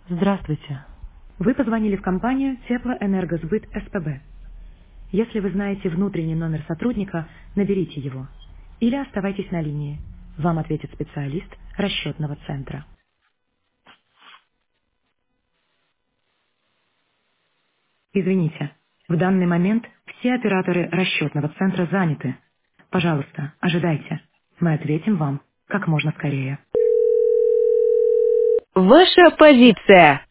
Здравствуйте. Вы позвонили в компанию Теплоэнергосбыт СПБ. Если вы знаете внутренний номер сотрудника, наберите его. Или оставайтесь на линии. Вам ответит специалист расчетного центра. Извините, в данный момент все операторы расчетного центра заняты. Пожалуйста, ожидайте. Мы ответим вам как можно скорее. Ваша позиция.